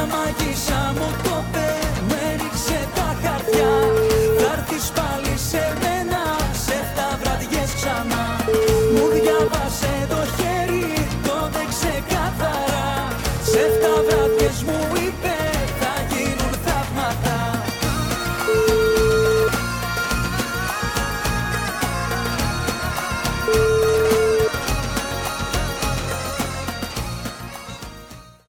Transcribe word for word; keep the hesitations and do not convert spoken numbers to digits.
μάγισσα μου το πέ, με ρίξε τα χαρτιά. Θα έρθεις πάλι σε μένα, σε εφτά βραδιές ξανά. Μου διάβασε το χέρι, το δε ξεκάθαρα. Σε εφτά βραδιές μου είπε